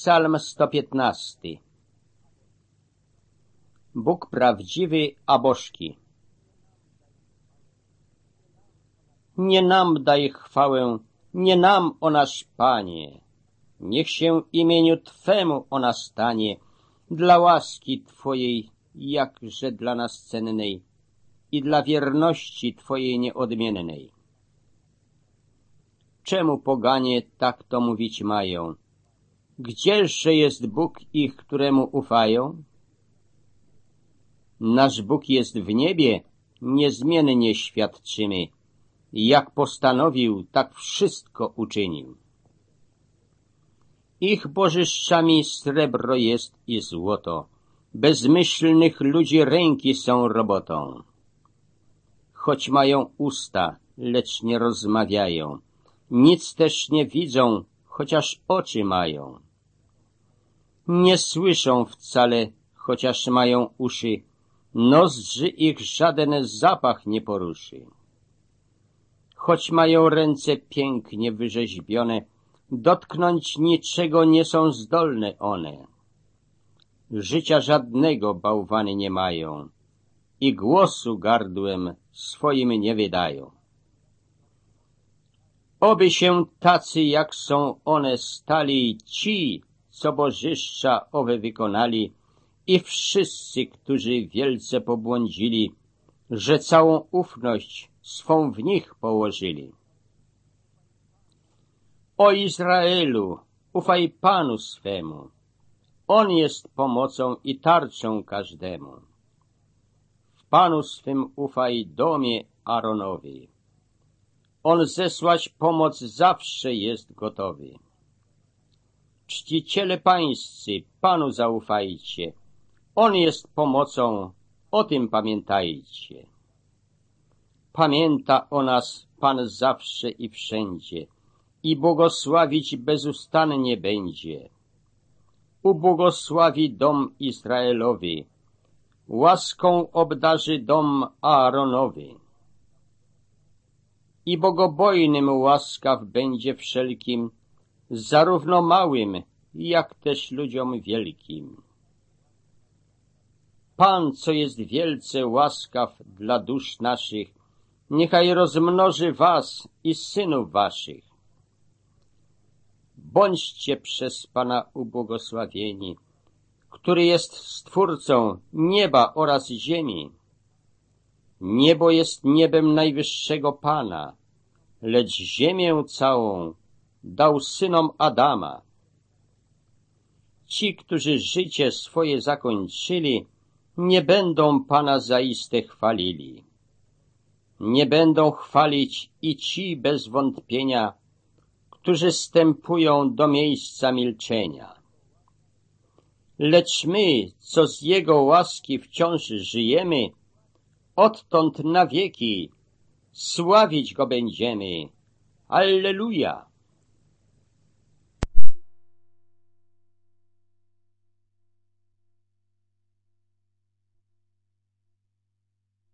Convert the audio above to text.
Psalm 115. Bóg prawdziwy, a bożki. Nie nam daj chwałę, nie nam, o nasz Panie. Niech się imieniu Twemu ona stanie, dla łaski Twojej, jakże dla nas cennej, i dla wierności Twojej nieodmiennej. Czemu poganie tak to mówić mają? Gdzieże jest Bóg ich, któremu ufają? Nasz Bóg jest w niebie, niezmiennie świadczymy. Jak postanowił, tak wszystko uczynił. Ich bożyszczami srebro jest i złoto. Bezmyślnych ludzi ręki są robotą. Choć mają usta, lecz nie rozmawiają. Nic też nie widzą, chociaż oczy mają. Nie słyszą wcale, chociaż mają uszy. Nozdrzy ich żaden zapach nie poruszy. Choć mają ręce pięknie wyrzeźbione, dotknąć niczego nie są zdolne one. Życia żadnego bałwany nie mają i głosu gardłem swoim nie wydają. Oby się tacy, jak są one, stali ci, co bożyszcza owe wykonali, i wszyscy, którzy wielce pobłądzili, że całą ufność swą w nich położyli. O Izraelu, ufaj Panu swemu, On jest pomocą i tarczą każdemu. W Panu swym ufaj domie Aaronowi. On zesłać pomoc zawsze jest gotowy. Czciciele pańscy, Panu zaufajcie. On jest pomocą, o tym pamiętajcie. Pamięta o nas Pan zawsze i wszędzie i błogosławić bezustannie będzie. Ubłogosławi dom Izraelowy, łaską obdarzy dom Aaronowy. I bogobojnym łaskaw będzie wszelkim, zarówno małym, jak też ludziom wielkim. Pan, co jest wielce łaskaw dla dusz naszych, niechaj rozmnoży was i synów waszych. Bądźcie przez Pana ubłogosławieni, który jest Stwórcą nieba oraz ziemi. Niebo jest niebem najwyższego Pana, lecz ziemię całą dał synom Adama. Ci, którzy życie swoje zakończyli, nie będą Pana zaiste chwalili. Nie będą chwalić i ci bez wątpienia, którzy stępują do miejsca milczenia. Lecz my, co z Jego łaski wciąż żyjemy, odtąd na wieki sławić Go będziemy. Alleluja!